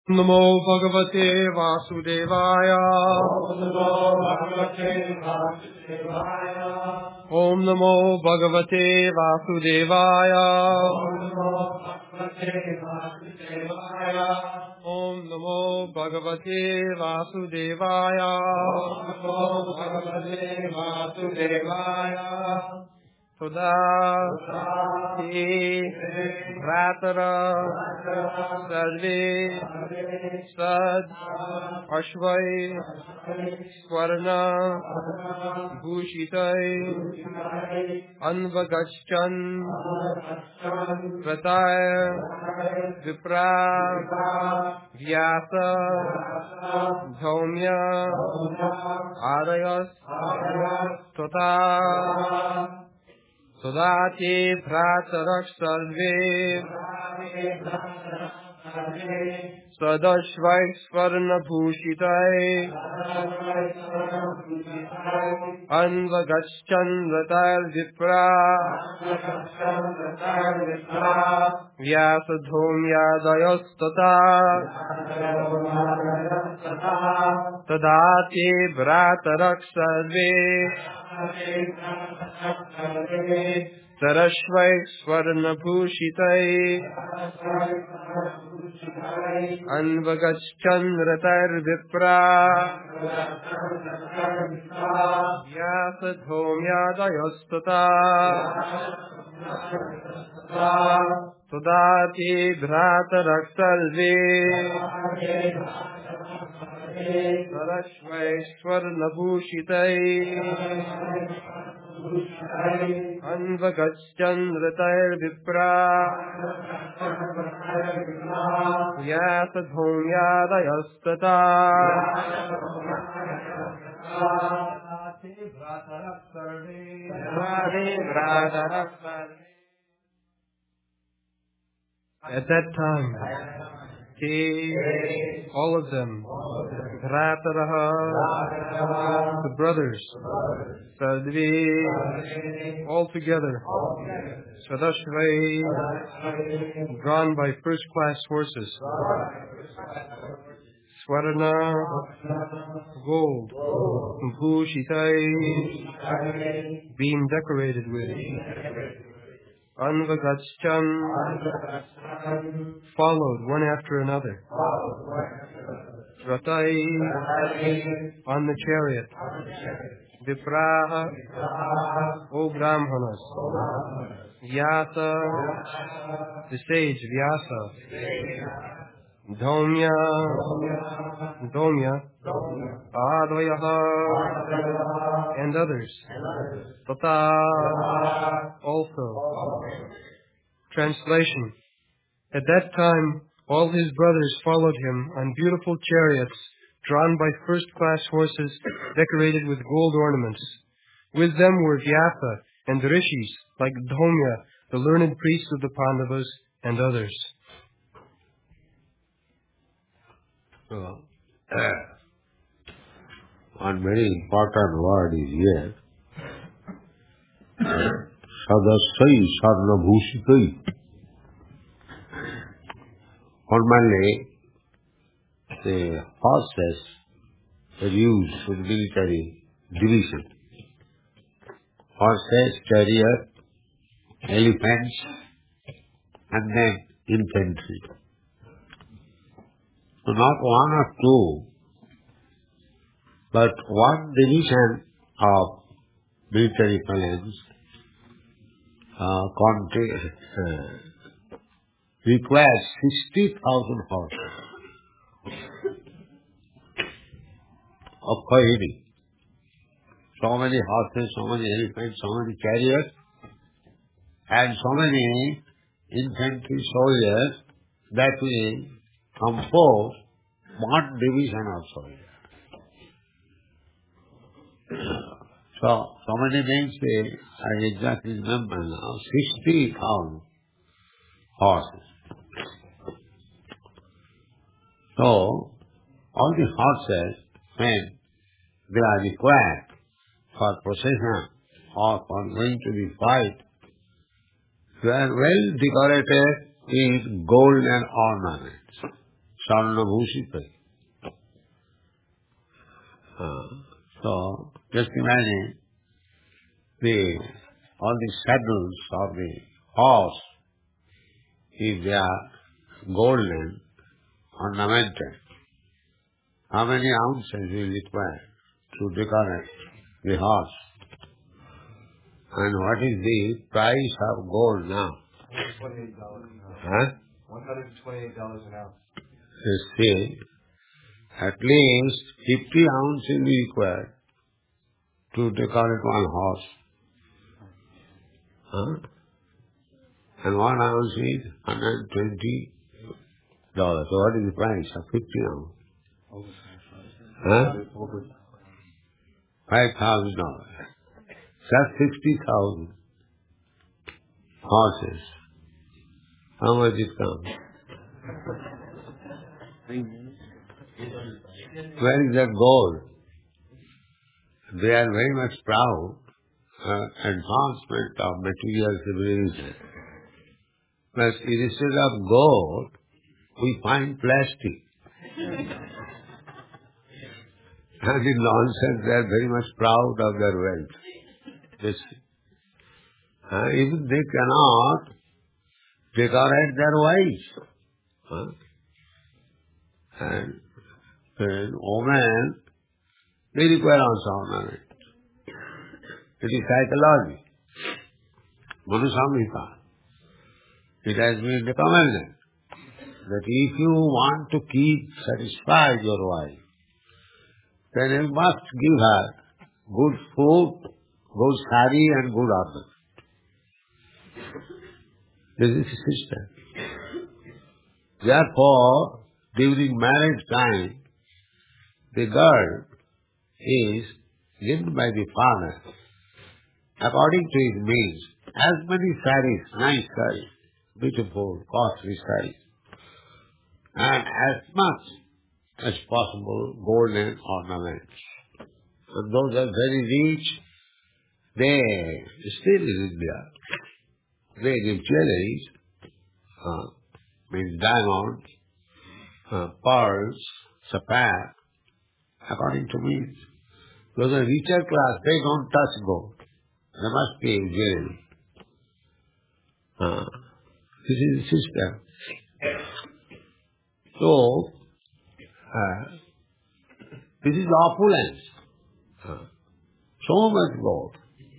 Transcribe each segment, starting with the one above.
नमो भगवते वासुदेवाय। ओम नमो भगवते वासुदेवाय। ओम नमो भगवते वासुदेवाय। तदा ते भ्रातरः सर्वे सद अश्वै स्वर्ण भूषितै अन्वगच्छन् प्रताय विप्रा व्यास धौम्य आदयस् तथा तदा ते भ्रातरः सर्वे सदश्वै स्वर्णभूषितै अन्वगच्छन् रतैर्विप्रा व्यासधौम्यादयस्तथा तदा ते भ्रातरः सर्वे सरश्वै स्वर्णभूषितै अन्वगच्छन् रतैर्विप्रा व्यासधौम्यादयस्तथा तदा ते भ्रातरः सर्वे सरश्वै स्वर्णभूषितै अन्वगच्छन् रतैर्विप्रा व्यासधौम्यादयस्तथा At that time, all of them, Bhrataraha, the brothers, Sadvi, all together, Sadashvai, drawn by first-class horses, Swarna, gold, Bhushitai, being decorated with, Anvagachan, followed one after another. Ratai, on the chariot. Vipraha, O Brahmanas. Vyasa, the sage Vyasa. Dhaumya, Advayaha, and others. Tata, also. Translation. At that time, all his brothers followed him on beautiful chariots drawn by first-class horses decorated with gold ornaments. With them were Vyasa and the rishis, like Dhaumya, the learned priest of the Pandavas, and others. One very important word is here. Sadasai Sarnabhushitai. Formerly, the horses were used for military division. Horses, chariot, elephants, and then infantry. So not one or two, but one division of military phalanx requires 60,000 horses of Kahini. So many horses, so many elephants, so many chariots, and so many infantry soldiers that will compose one division of soldiers. So many names I exactly remember now, 60,000 horses. So, all the horses, when they are required for procession or for going to the fight, they are well decorated with gold and ornaments. Sarna Bhushita. So, just imagine all the saddles of the horse, if they are golden, ornamented, how many ounces will require to decorate the horse? And what is the price of gold now? $128 an ounce. Huh? $128 an ounce. You see, at least 50 ounces will be required to decorate one horse. Huh? And 1 ounce is $120. So what is the price of 50 ounce? Huh? $5,000. That's 60,000 horses. How much it comes? Where is that gold? They are very much proud advancement of material civilization. But instead of gold, we find plastic. And in nonsense, they are very much proud of their wealth. Yes. Even they cannot decorate their wives. And women, they require also ornament. It is psychology. Manusamhita. It has been recommended that if you want to keep satisfied your wife, then you must give her good food, good sari and good ornament. This is the system. Therefore, during marriage time, the girl is given by the father, according to his means, as many saris, nice saris, beautiful, costly saris, and as much as possible golden ornaments. And those are very rich, they still in India. They give jewelries, means diamonds, pearls, sapphire, according to means. Those are richer class, they don't touch gold. They must be jewelry. This is the system. So, this is opulence. So much gold.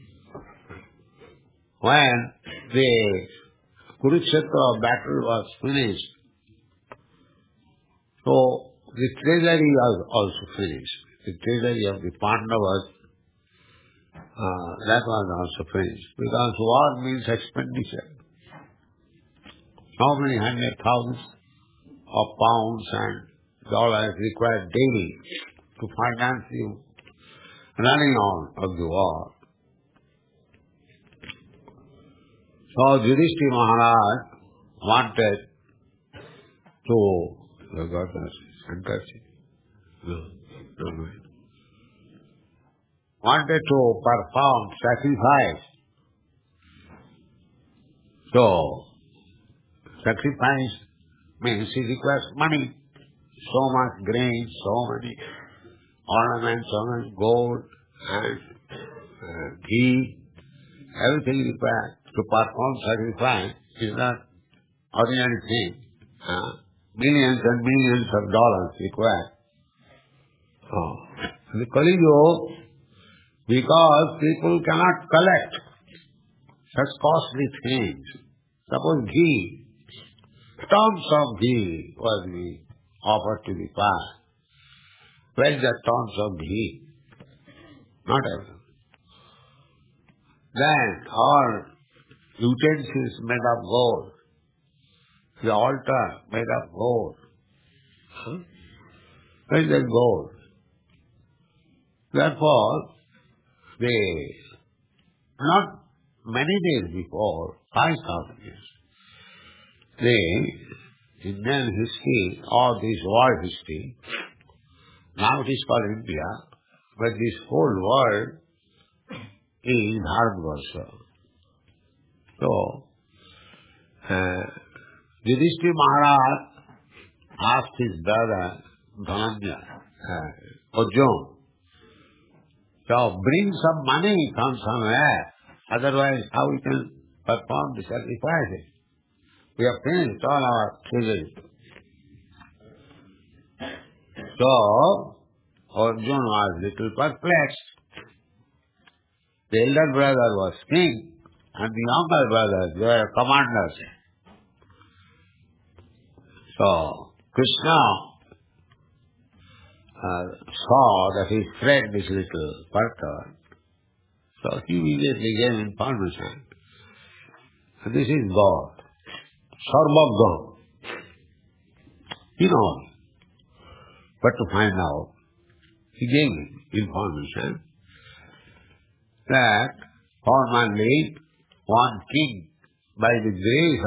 When the Kurukshetra battle was finished, so the treasury was also finished. The treasury of the Pandavas, that was also finished. Because war means expenditure. How many hundred thousands of pounds and dollars required daily to finance the running on of the war. So Yudhishthira Maharaj wanted to wanted to perform sacrifice. So sacrifice means he requires money, so much grain, so many ornaments, so much gold and ghee, everything required to perform sacrifice is not ordinary thing. Millions and millions of dollars required. The Kali Yuga, because people cannot collect such costly things. Suppose ghee, tons of ghee was offered to the fire. Where is that tons of ghee? Not everything. Then our utensils made of gold, the altar made of gold. Where is that gold? Therefore, not many days before, 5,000 years, Indian history or this world history, now it is called India, but this whole world is Bharatvarsha. So, Yudhishthira Maharaj asked his brother Dhananjaya, Arjuna, so bring some money from somewhere, otherwise how we can perform the sacrifices? We have finished all our treasury. So, Arjuna was little perplexed. The elder brother was king, and the younger brothers were commanders. So, Krishna saw that his friend is little perturbed. So he immediately gave him permission. And this is God, Sarvagna. He knows. But to find out, he gave him information that formerly one king, by the grace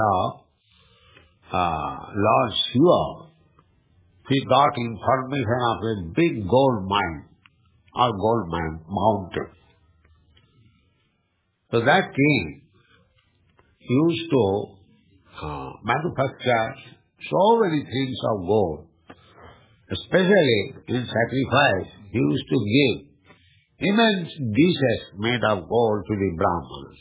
of Lord Shiva, he got information of a big gold mine or gold mine mountain. So that king used to manufacture so many things of gold. Especially in sacrifice, he used to give immense dishes made of gold to the Brahmanas.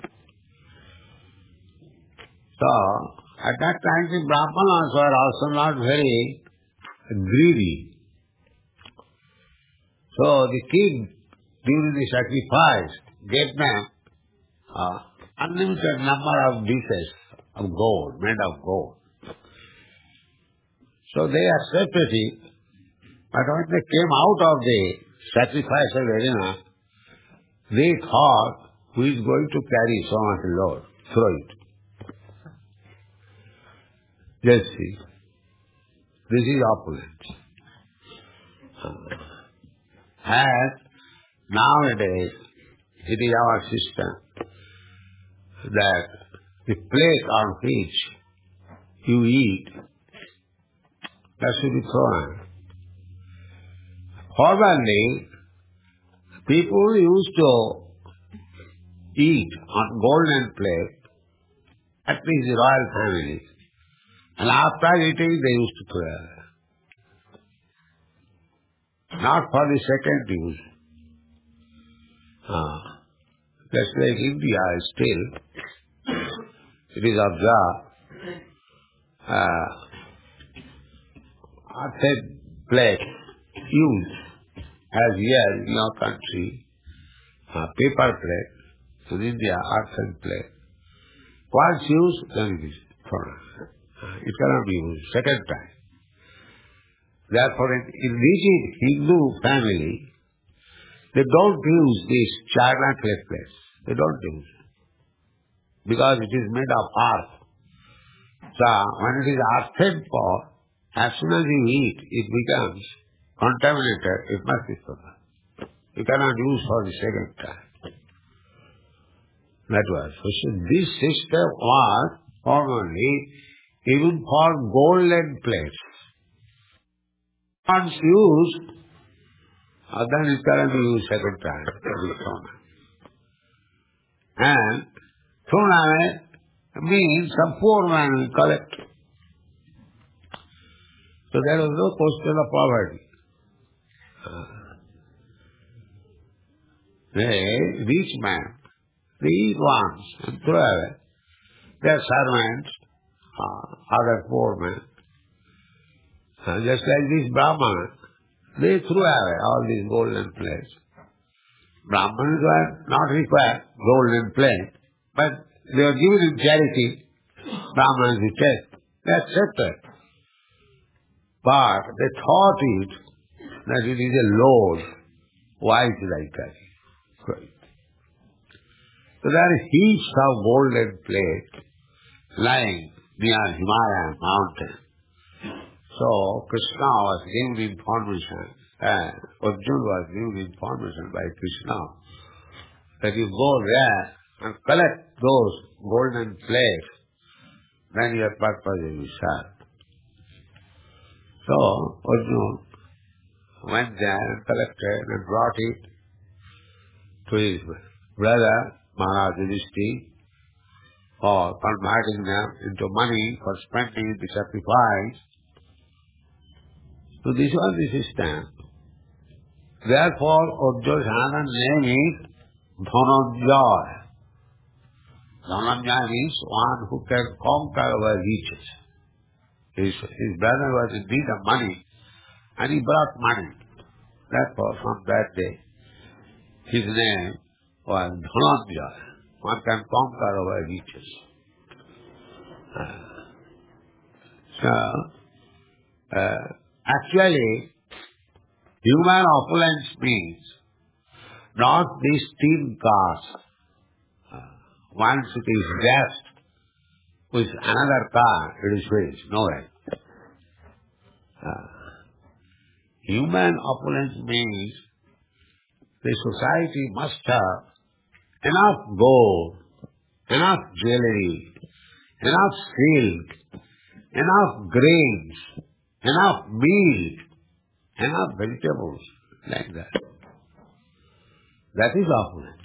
So, at that time the Brahmanas were also not very greedy. So the king, during the sacrifice, gave them unlimited number of dishes of gold, made of gold. So they accepted it, but when they came out of the sacrifice arena, they thought, who is going to carry so much load? Throw it. Just see. This is opulence. And nowadays, it is our system that the plate on which you eat, that should be thrown. Formerly, people used to eat on golden plate, at least the royal families, and after eating they used to throw away. Not for the second use. Just like India still, it is observed, earthen plate used as here in your country, paper plate, in India earthen plate. Once used, then it is thrown. It cannot be used second time. Therefore, in rigid Hindu family, they don't use this china clay plates. They don't use it. Because it is made of earth. So, when it is earthen pot, as soon as you eat, it becomes contaminated. It must be thrown. You cannot use for the second time. That was. So this system was formerly even for golden plates. Once used, then it cannot be used second time. And thrown away means some poor man will collect. So there was no question of poverty. The rich man, they eat once and throw away. Their servants, other poor men, just like this Brahmana, they threw away all these golden plates. Brahmanas were not required golden plate, but they were given in charity. Brahmanas reject. They accepted. But they thought it that it is a load. Why should I carry? So there are heaps of golden plate lying near Himalayan mountain. So Krishna was given information, and Arjuna was given information by Krishna that you go there and collect those golden plates, then your purpose will be served. So Arjuna went there and collected and brought it to his brother Maharaj Yudhishthira for converting them into money for spending in the sacrifice. So this was the system. Therefore, Ujja's another name is Dhananjaya. Dhananjaya means one who can conquer over riches. His brother was in need of money, and he brought money. Therefore, from that day, his name was Dhananjaya. One can conquer over riches. Actually, human opulence means not these 10 cars. Once it is blessed with another car, it is finished. No way. Human opulence means the society must have enough gold, enough jewelry, enough silk, enough grains, enough meat, enough vegetables, like that. That is opulence.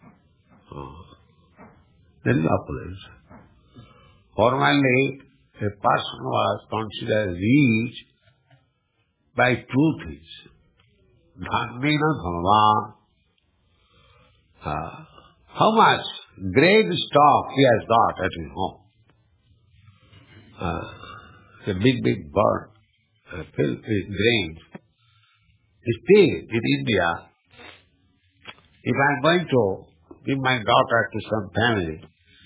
That is opulence. Formerly, a person was considered rich by 2 things. Dhanmena dhanvan. How much great stock he has got at his home. A big barn filled with grains. Still, in India, if I am going to give my daughter to some family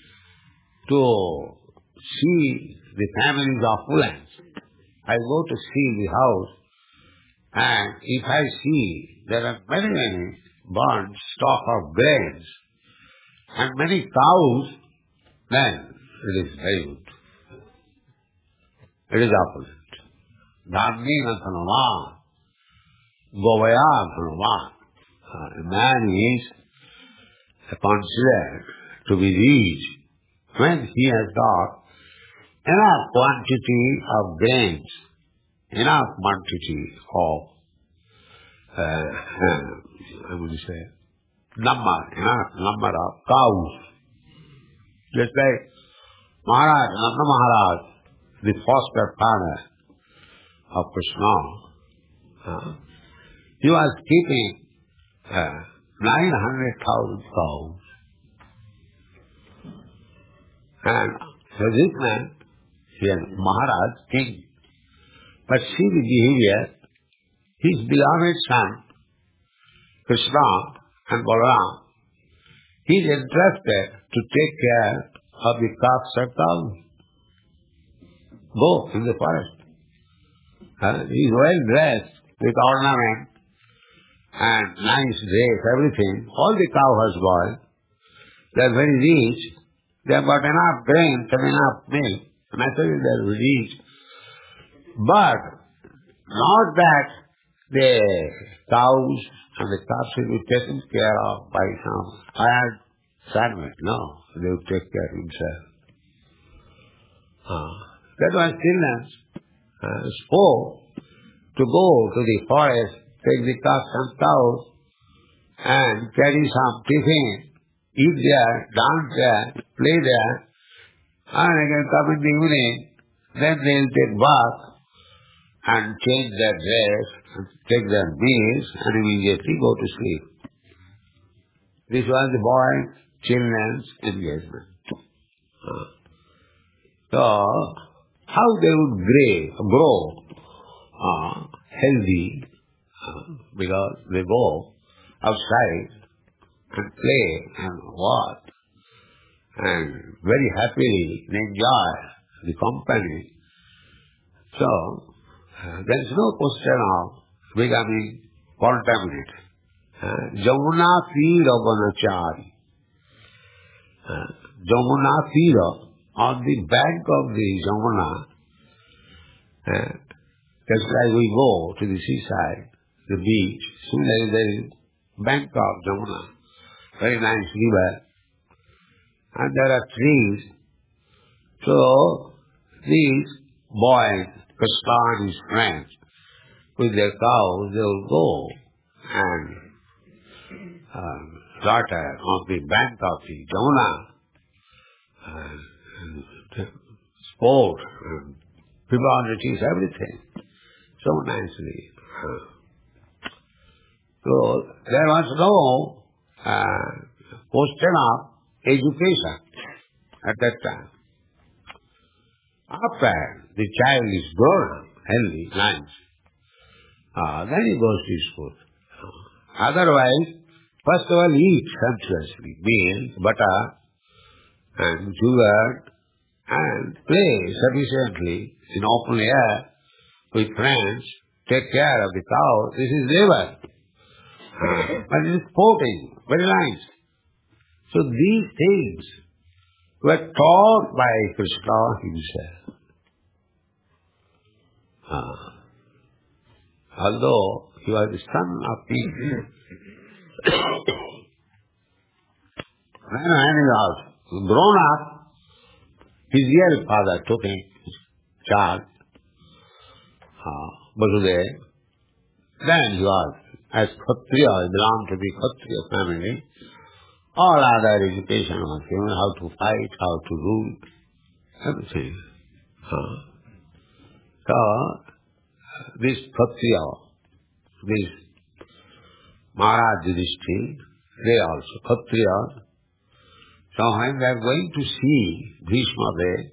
to see the family's opulence, I go to see the house, and if I see there are many barns, stock of grains, and many cows, then it is very good. It is opulent. Dhanmena dhanvan, govaya dhanvan. A man is considered to be rich when he has got enough quantity of grains, enough quantity of, enough number of cows. Just like Maharaj, Nanda Maharaj, the foster father of Krishna, he was keeping 900,000 cows. And so this man, he is Maharaj, king. But see the behavior, his beloved son, Krishna and Balaram, he is interested to take care of the calves and cows. Go in the forest. He is well dressed with ornament and nice dress, everything. All the cow boys, they are very rich. They have got enough grains and enough milk. Naturally they are rich. But not that the cows and the calves will be taken care of by some hired servant. No, they will take care of himself. That was Children spoke to go to the forest, take the calves and cows, and carry some tiffin, eat there, dance there, play there, and again come in the evening, then they will take bath and change their dress, and take their meals, and immediately go to sleep. This was the boy children's engagement. So, how they would grow healthy, because they go outside and play and walk, and very happily they enjoy the company. So, there is no question of becoming contaminated. Jamuna Tira Vanachari. Jamuna Tira, on the bank of the Jamuna, just like we go to the seaside, the beach, similarly there is bank of Jamuna, very nice river, and there are trees. So these boys, Krishna and his friends, with their cows, they will go and slaughter on the bank of the Jamuna, sport, people on the trees, everything. So so nicely. So there was no question of education at that time. After the child is grown up, healthy, nice, then he goes to school. Otherwise, first of all, eat sumptuously, milk, butter, and sugar, and play sufficiently in open air with friends, take care of the cow. This is labor. But it is sporting, very nice. So these things were taught by Krishna himself. Although he was the son of people, when he was grown up, his real father took him charge, Vasudeva. Then he was, as Kshatriya, he belonged to the Kshatriya family. All other education was given, how to fight, how to rule, everything. So, this Kshatriya, this Maharaj Yudhishthira, they also, Kshatriya. So when they are going to see Bhishma there,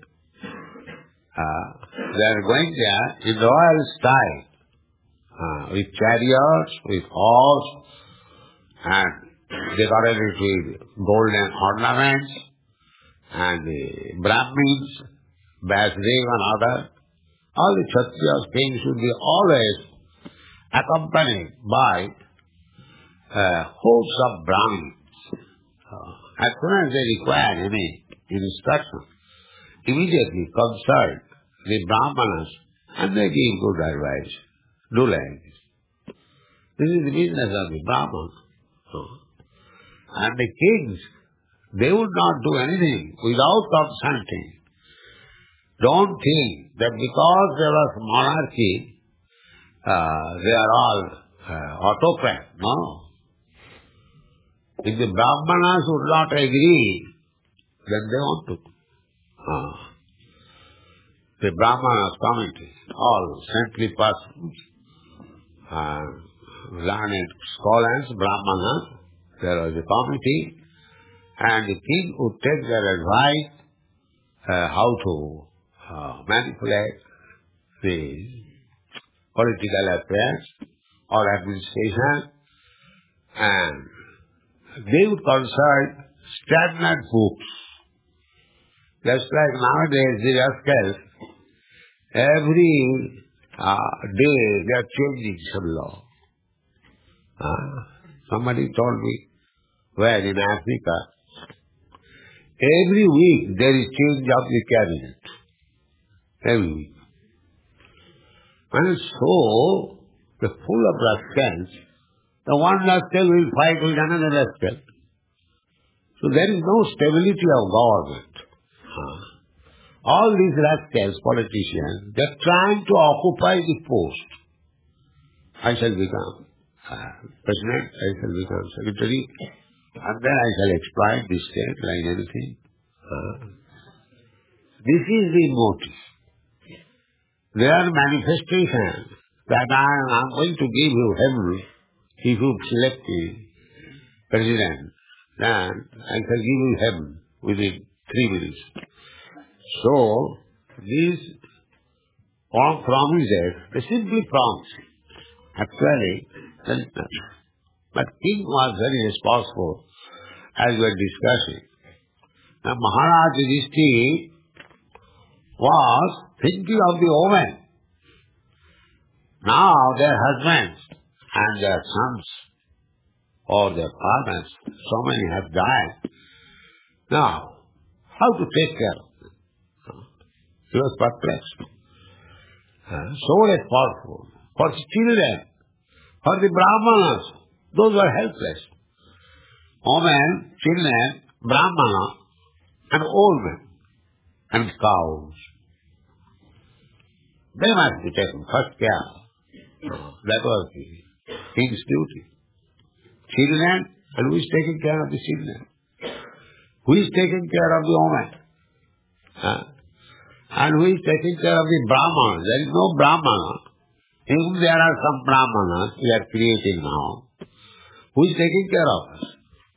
they are going there in royal style, with chariots, with horse, and decorated with golden ornaments, and the Brahmins, Vasudeva and other. All the Kshatriyas' kings should be always accompanied by hosts of Brahmins. As soon as they require any instruction, immediately consult the Brahmanas and they give good advice. Do like this. This is the business of the Brahmans. And the kings, they would not do anything without consulting. Don't think that because there was monarchy, they are all autocrats. No. If the Brahmanas would not agree, then they want to. The Brahmanas committee, all saintly persons, learned scholars, Brahmanas, there was a committee, and the king would take their advice how to manipulate the political affairs or administration, and they would consult stagnant books. Just like nowadays the rascals, every day they are changing some law. Somebody told me, where in Africa, every week there is change of the cabinet. Every week. And so, the full of rascals, the one rascal will fight with another rascal. So there is no stability of government. All these rascals, politicians, they are trying to occupy the post. I shall become president, I shall become secretary, and then I shall exploit the state like anything. This is the motive. Their manifestation that I am going to give you heaven if you select the president, then I shall give you heaven within 3 minutes. So, these promises, they simply promise. Actually, there is nothing. But king was very responsible, as we were discussing. Now, Maharaj Yudhishthira was thinking of the women. Now, their husbands and their sons or their fathers, so many have died. Now, how to take care of them? He was perplexed. So responsible for the children, for the Brahmanas, those were helpless. Women, children, Brahmana, and old men, and cows. They must be taken first care. That was the king's duty. Children, and who is taking care of the children? Who is taking care of the woman? And who is taking care of the Brahmana? There is no Brahmana If there are some brahmanas we are creating now, who is taking care of us?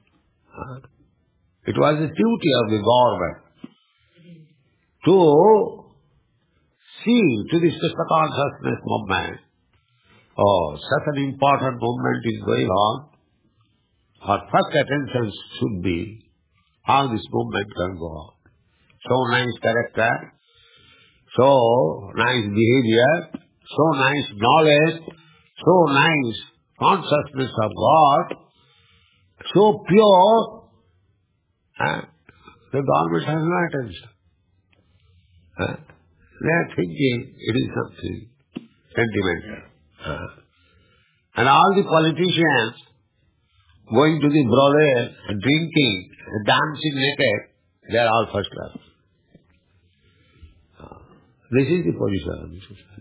It was the duty of the government to see to the Krishna consciousness movement. Oh, such an important movement is going on. Our first attention should be how this movement can go on. So nice character, so nice behavior, so nice knowledge, so nice consciousness of God, so pure, the government has no attention. They are thinking it is something sentimental. And all the politicians going to the brothel, drinking, dancing naked, they are all first class. This is the position of the society.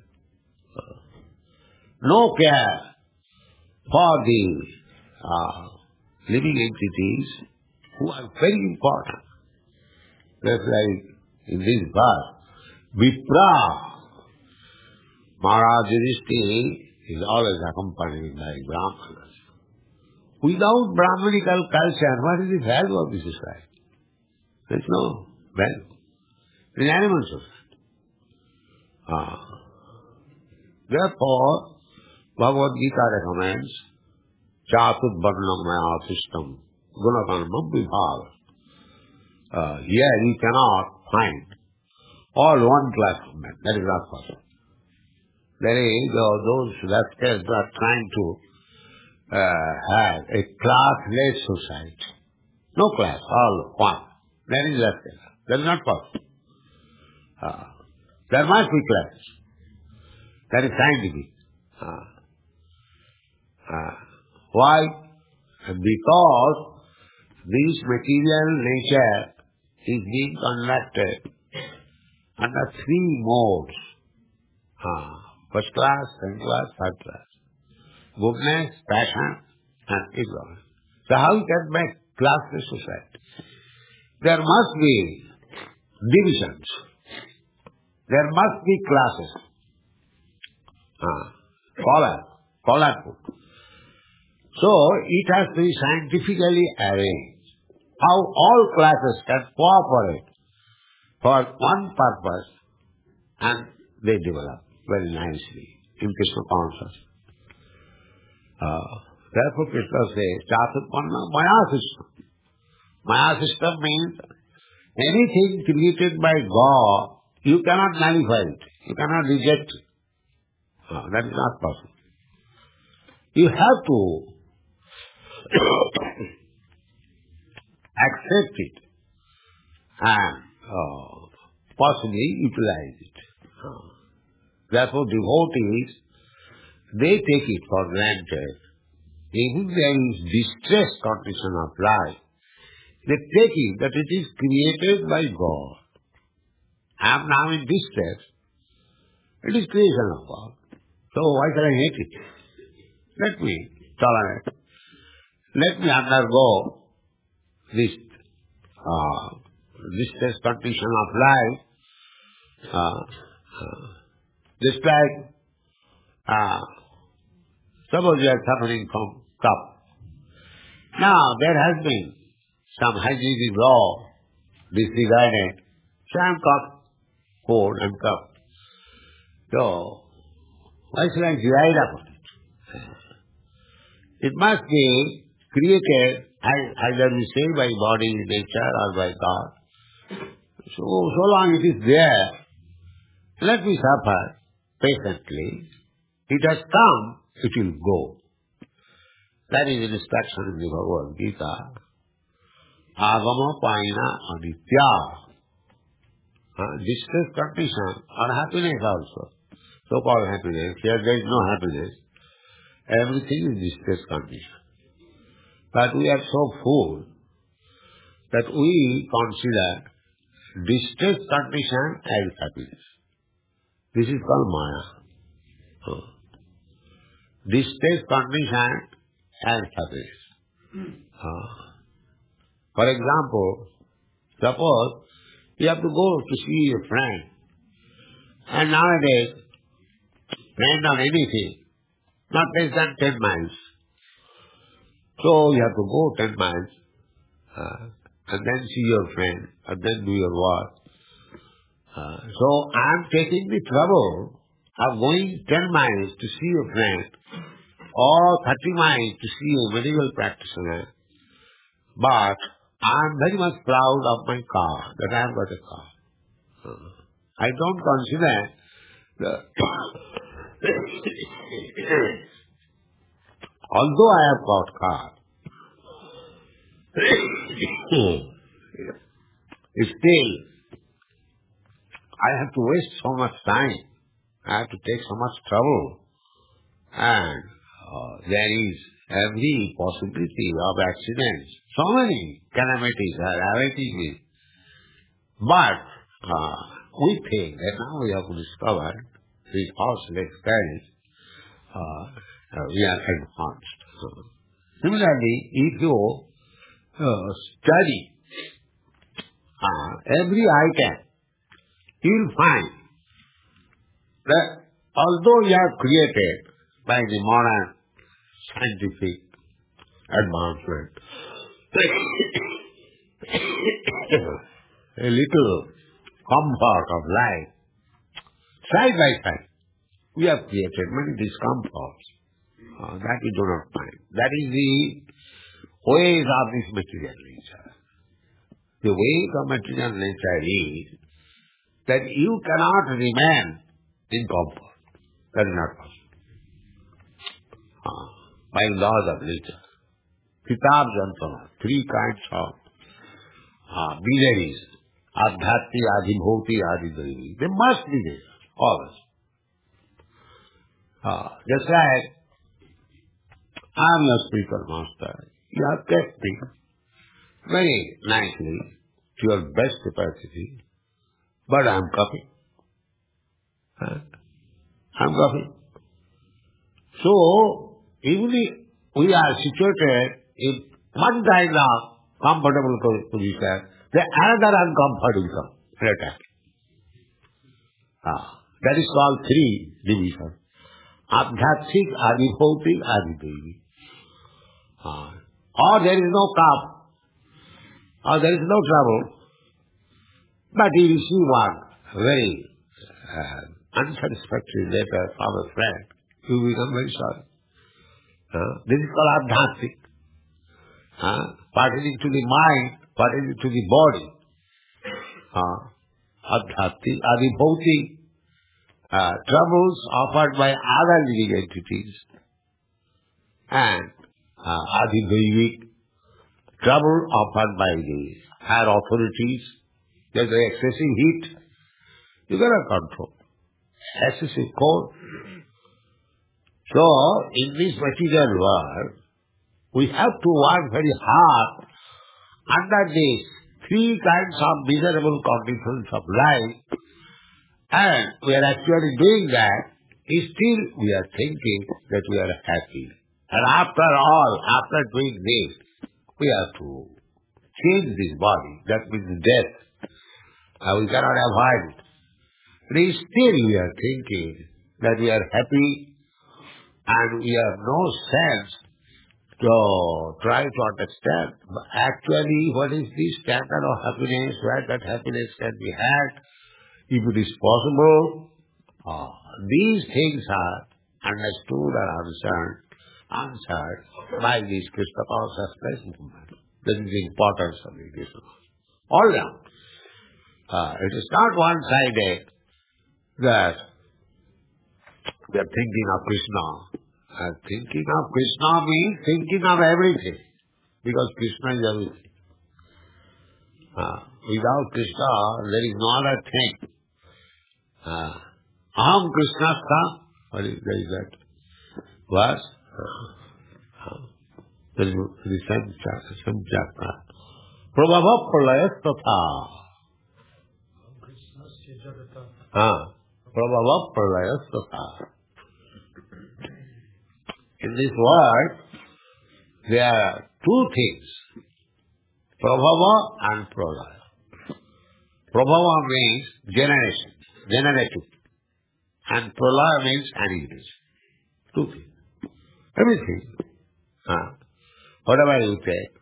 No care for the living entities who are very important. Just like in this verse, Vipra, Maharaj Yudhishthira is always accompanied by Brahmanas. Without Brahmanical culture, what is the value of the society? There is no value. It is animal society. Therefore, Bhagavad Gita recommends Chatur Varnam Maya System Gunakarmam Vibhava. Here you cannot find all one class of men. That is not possible. There is those rascals who are trying to have a classless society. No class, all one. That is rascal. That is not possible. There must be classes. That is scientific. Why? Because this material nature is being conducted under three modes. First class, second class, third class. Goodness, passion, and ignorance. So how you can make classless society? There must be divisions. There must be classes. Colorful. So it has to be scientifically arranged. How all classes can cooperate for one purpose and they develop very nicely in Krishna consciousness. Therefore Krishna says, Chaturpanna Maya system. Maya system means anything created by God, you cannot nullify it. You cannot reject it. That is not possible. You have to accept it and possibly utilize it. Therefore devotees, they take it for granted. If there is distressed condition of life, they take it that it is created by God. I am now in distress. It is creation of God. So why shall I hate it? Let me tolerate. Let me undergo this distress condition of life. Just like suppose you are suffering from cough. Now there has been some hygienic law disregarded. So I am cough, cold and cough. So why should I divide upon it? It must be created either we say by body, nature or by God. So long it is there, let me suffer patiently. It has come, it will go. That is an instruction in the Bhagavad Gita. Agama paina aditya. Distress condition or happiness also. So-called happiness. Here there is no happiness. Everything is distress condition. But we are so fool that we consider distress condition as happiness. This is called Maya. Distress condition as happiness. For example, suppose you have to go to see a friend, and nowadays friend on anything, not less than 10 miles. So you have to go 10 miles and then see your friend and then do your work. So I am taking the trouble of going 10 miles to see a friend or 30 miles to see a medical practitioner. But I am very much proud of my car, that I have got a car. I don't consider that although I have got car, still I have to waste so much time. I have to take so much trouble. And there is every possibility of accidents. So many calamities are awaiting me. But we think that now we have discovered with horse experience, we are advanced. Similarly, if you study every item, you will find that although you are created by the modern scientific advancement, a little comfort of life, side by side, we have created many discomforts that we do not find. That is the ways of this material nature. The ways of material nature is that you cannot remain in comfort. That is not possible. By laws of nature. Kitab Jantana, three kinds of binaries, Adhyati, Adhibhoti, Adhidevi. They must be there, always. Just like I am your spiritual master. You have kept me very nicely to your best capacity, but I am copying. I am copying. So, even if we are situated in one kind of comfortable position, the another uncomfort will come at a time. That is called three divisions. Adhyatik, Adhibhautik, Adhidevi. Or there is no cup, or there is no trouble, but you receive one very unsatisfactory letter from a friend, you become very sorry. This is called Adhyatik. Pertaining to the mind, pertaining to the body. Adhyatik, Adhibhautik, troubles offered by other living entities, and Adhidevi, trouble offered by the higher authorities. There's the excessive heat, you cannot control. Excessive cold. So, in this material world, we have to work very hard under these three kinds of miserable conditions of life, and we are actually doing that. Still, we are thinking that we are happy. And after all, after doing this, we have to change this body. That means death. We cannot avoid it. But still we are thinking that we are happy, and we have no sense to try to understand actually what is the standard of happiness, where that happiness can be had, if it is possible. These things are understood and answered by this Krishna consciousness movement. This is the importance of the Krishna consciousness. All round. It is not one-sided that we are thinking of Krishna. Thinking of Krishna means thinking of everything, because Krishna is everything. Without Krishna, there is no other thing. Aham Krishnastha. What is that? Verse? There is the same chapter. Prabhava pralayasthatha. Prabhava pralayasthatha. In this word, there are two things. Prabhava and pralaya. Prabhava means generation, generative. and pralaya means annihilation. Two things. Everything. Whatever you take,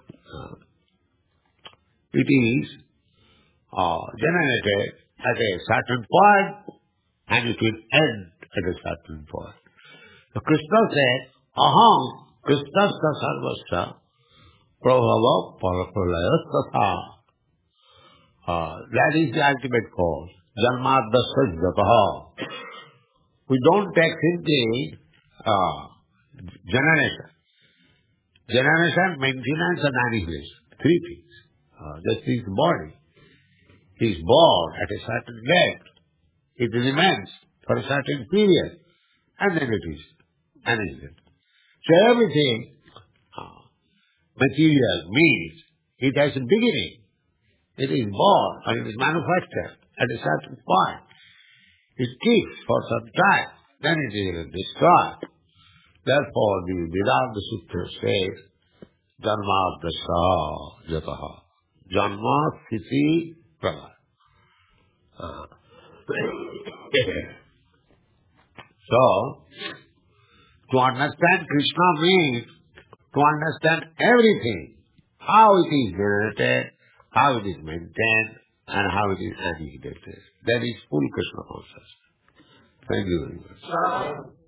it is generated at a certain point and it will end at a certain point. So Krishna said, Aham Krishnasya sarvasya prabhava parapralayasthatha. That is the ultimate cause. Janmadasya jataha. We don't take simply generation. Generation, maintenance and annihilation. Three things. Just his body. He is born at a certain depth. It remains for a certain period. And then it is annihilated. So everything material means it has a beginning. It is born or it is manufactured at a certain point. It keeps for some time. Then it is destroyed. Therefore, the Vedanta Sutra says, Janmadasya jataha. Janma, sthiti, pralaya. So, to understand Krishna means to understand everything. How it is generated, how it is maintained, and how it is annihilated. That is full Krishna consciousness. Thank you very much.